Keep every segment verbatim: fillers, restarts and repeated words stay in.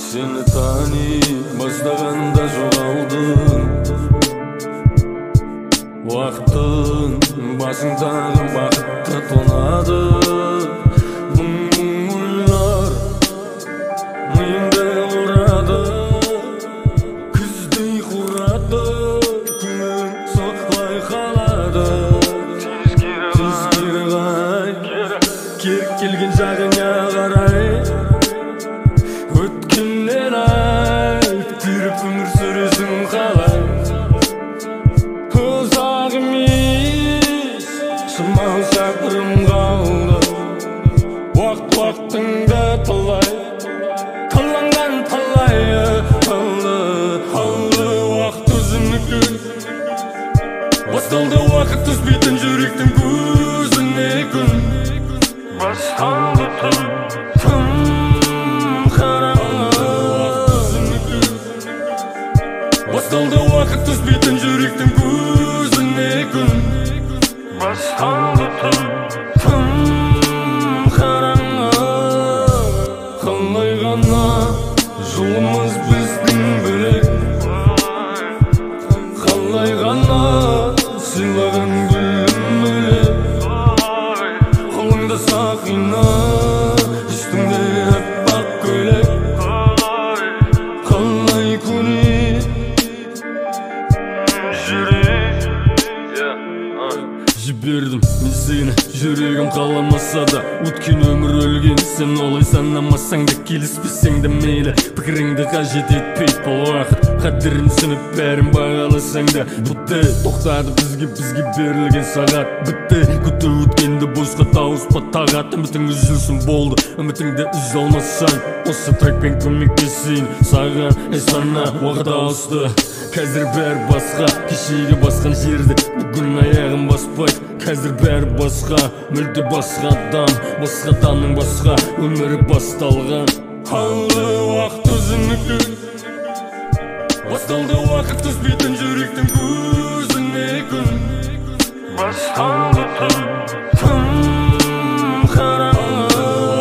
Seni tani başlaganda жоғалдым. Вақтың басыңдағы бақытты тонады. Мұң ойлар миымды ұрады. Күздей құрады, күнім соқпай қалады. Тез кері қай, керек келген жағыңа қарай. Өткеннен айт, тіріп өмір сүресің қалай. Ұзақ емес, шамалы шақырым қалды. Уақыт-уақытыңда талай, таланған талайы алды. Алды уақыт өзінікі, басталды уақыт түспейтін жүректің көзіне күн. Басталды түн, тым қараңғы. Басталды уақыт түспейтін жүректің көзіне күн. Басталды түн, тым қараңғы. Қалай ғана жолымыз біздің бөлек. Қалай ғана сыйлаған гүлім бөлек. Қолыңда сақина, үстіңде аппақ көйлек. Қалай көне жібердім мен сені, жүрегім қаламаса да. Өткен өмір өлген, сен олай санамасаң да, келіспесең де мейлі. Пікіріңді қажет етпейді бұл уақыт, қадірін түсініп бәрін бағаласаң да. Бітті, тоқтады бізге, бізге берілген сағат. Бітті, күту өткенді босқа тауыспа тағат. Үмітің үзілсін болды, үмітіңді үзе алмасаң. Осы трекпен көмектесейін саған, ей сана уақыт ауысты. Қазір бәрі басқа, кешегі басқан жерді бүгін аяғым баспайды. Қазір бәрі басқа, мүлде басқа адам, басқа адамның басқа өмірі басталған. Алды уақыт өзінікі, басталды уақыт түспейтін жүректің көзіне күн. Басталды түн, тым қараңғы.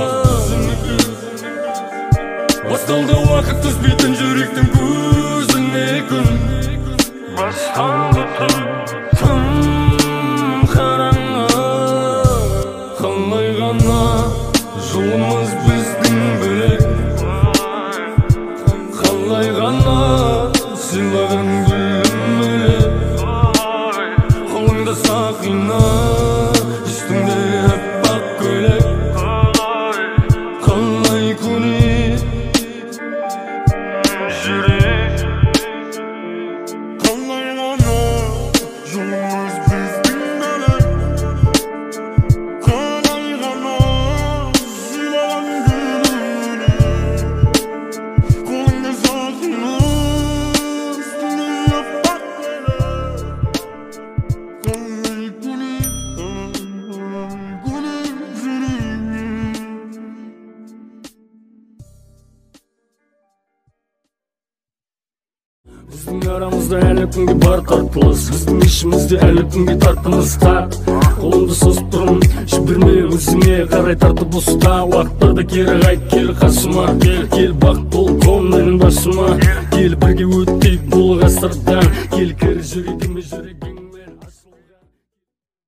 Басталды уақыт түспейтін жүректің көзіне күн. Басталды түн, тым қараңғы. Қалай ғана жолымыз біздің бөлек. Қалай ғана сыйлаған гүлім бөлек. Қолыңда сақина, үстіңде аппақ көйлек. Қалай көне жүрек. Қалай ғана жолымыз біздің бөлек. Қалай ғана сыйлаған гүлім бөлек. Қолыңда сақина, үстіңде аппақ көйлек. Қалай көне, көне жүрек. Біздің арамызда әлі күнге бар тартылыс, біздің ішімізде әлі күнге тартымыз тар. Қолымды созып тұрмын, жіберме өзіңе қарай тартып ұста. Уақыттарда кері қайт, кел қасыма, кел бақ бол қол менің басыма. Кел бірге өттейік бұл ғасырдан, кел кір жүрегіме жүрегің.